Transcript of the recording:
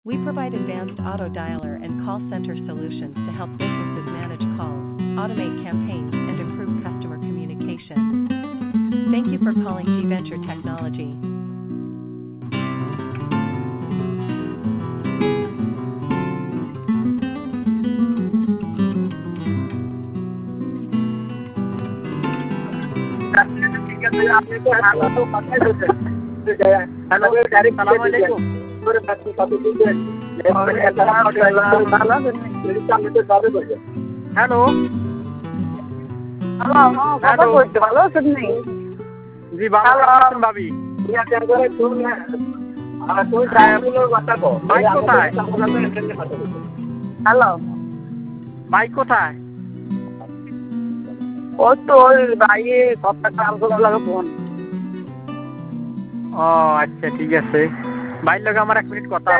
We provide advanced auto dialer and call center solutions to help businesses manage calls, automate campaigns, and improve customer communication. Thank you for calling G-Venture Technology. Hello কথা বলতে ভালো আছেন নি? জি ভালো আছেন ভাবি? Bike কোথায়? Hello, bike কোথায়? ওই তো ওই বাইরে কথা কাম করার লাগে ফোন। ও আচ্ছা ঠিক আছে, বাইর লগে আমার 1 মিনিট কথা